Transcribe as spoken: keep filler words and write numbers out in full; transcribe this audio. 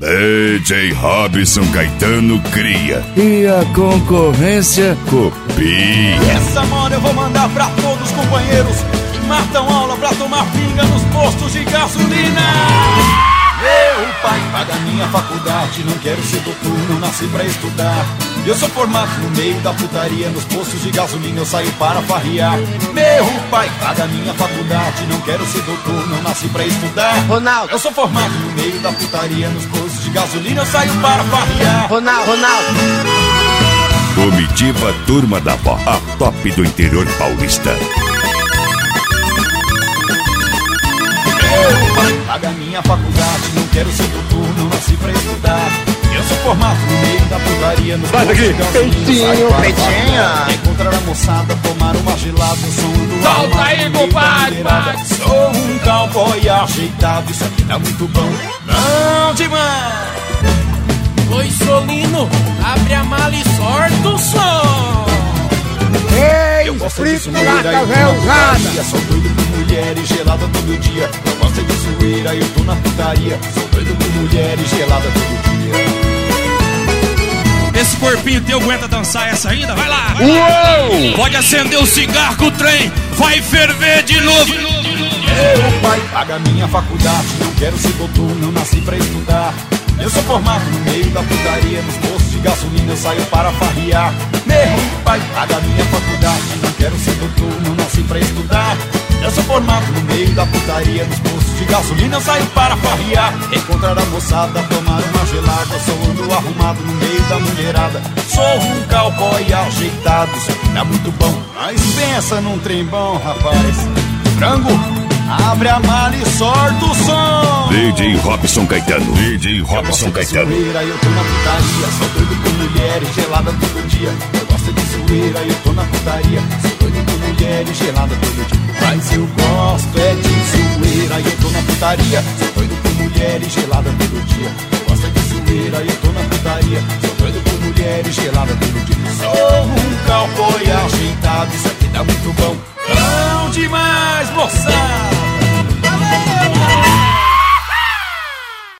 D J Robson Caetano cria e a concorrência copia. Essa moda eu vou mandar pra todos os companheiros que matam aula pra tomar pinga nos postos de gasolina. Meu pai paga minha faculdade, não quero ser doutor, não nasci pra estudar. Eu sou formado no meio da putaria, nos postos de gasolina eu saio para farrear. Meu pai paga minha faculdade, não quero ser doutor, não nasci pra estudar. Ronaldo, eu sou formado no meio da putaria, nos postos de gasolina eu saio para farrear. Ronaldo, Ronaldo. Comitiva Turma da Vó, a top do interior paulista. Meu pai paga minha faculdade, não quero ser doutor, não nasci pra estudar. Eu sou formado no meio da putaria, nos postos de gasolina. Peitinho, peitinho. Encontrar a moçada, tomar uma gelada, som do solta aí, compadre. Sou um cowboy ajeitado, isso aqui tá muito bom, não demais. Oi, Solino, abre a mala e sorta o som. Ei, eu gosto de explica zoeira, a velha usada. Sou doido por mulheres gelada todo dia. Eu gosto de zoeira, eu tô na putaria. Sou doido por mulheres gelada todo dia. Esse corpinho teu aguenta dançar essa ainda? Vai lá! Vai Uou! lá. Pode acender o cigarro que o trem vai ferver de novo. Meu pai paga minha faculdade, não quero ser doutor, não nasci pra estudar. Eu sou formado no meio da putaria, nos postos de gasolina eu saio para farrear. Meu pai paga minha faculdade, não quero ser doutor, não nasci pra estudar. Eu sou formado no meio da putaria, nos postos de gasolina eu saio para farrear. Encontrar a moçada, tomar uma gelada, sou ando arrumado no meio da mulherada. Sou um cowboy ajeitado, isso aqui tá muito bom, mas pensa num trem bom, rapaz. Frango, abre a mala e sorta o som. D J Robson Caetano, D J Robson Caetano. Zoeira, eu tô na putaria, sou doido por mulheres gelada todo dia. Eu gosto de zoeira, eu tô na putaria, sou doido por mulheres gelada todo dia. Mas eu gosto é de zoeira, eu tô na putaria, sou doido por mulheres gelada todo dia. Eu gosto é de zoeira, eu tô na putaria, sou doido por mulheres gelada todo dia. Sou um cowboy ajeitado.